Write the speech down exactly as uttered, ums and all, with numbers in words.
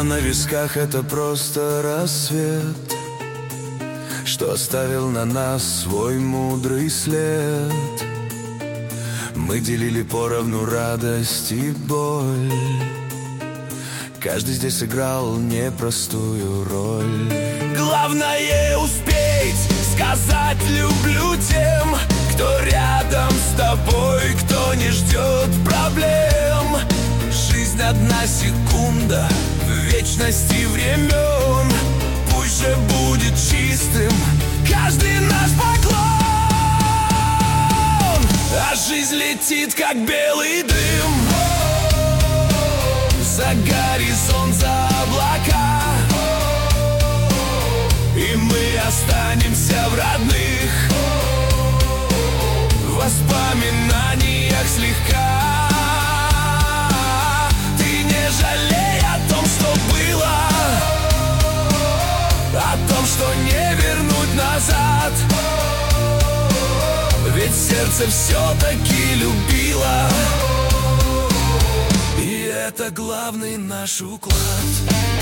Седина на висках — это просто рассвет, что оставил на нас свой мудрый след. Мы делили поровну радость и боль, каждый здесь играл непростую роль. Главное успеть сказать «люблю» тем, кто рядом с тобой, кто не ждет проблем. Жизнь одна секунда в вечности времен, пусть же будет чистым каждый наш поклон. А жизнь летит, как белый дым, за горизонт, за облака, и мы останемся в родных воспоминаниях слегка. Ты не жалей о том, что было, о том, что не вернуть назад, ведь сердце все-таки любило, и это главный наш уклад.